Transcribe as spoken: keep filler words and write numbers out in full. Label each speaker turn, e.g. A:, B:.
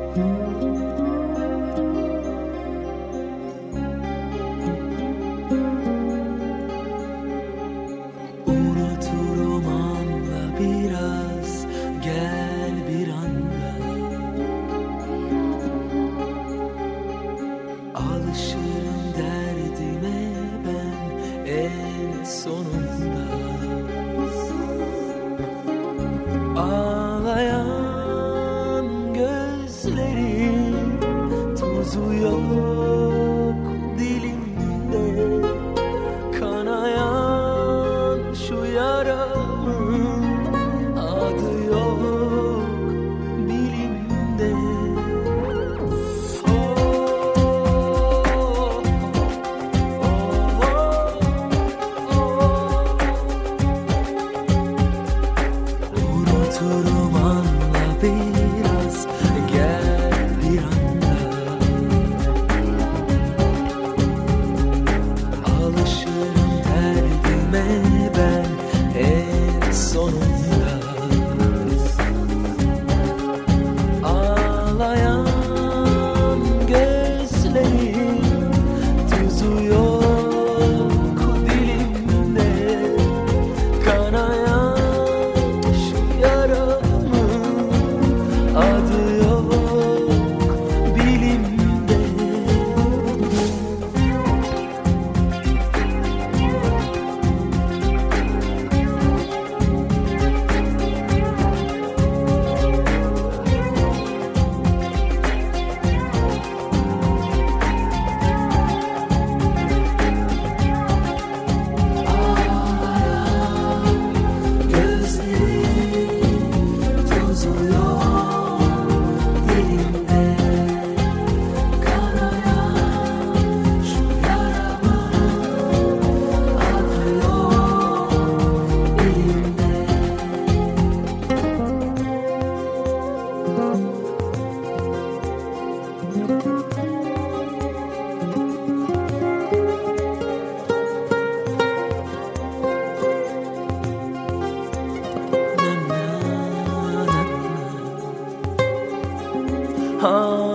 A: Unuturum anla biraz, gel bir anda. Alışırım derdime ben en sonunda. Ağlayan gözlerim, tuzu yok dilimde. Kanayan şu yaramın adı yok bilimde. Oh, oh, oh, oh. Unuturum anla biraz, gel bir anda. Alışırım derdime ben en sonunda. Ağlayan gözlerim, tuzu yok dilimde. Kanayan şu yaramın adı yok bilimde. Gözlerim, tuzu yok dilimde. Kanayan şu yaramın adı yok bilimde. Na, na, na, na. Ah.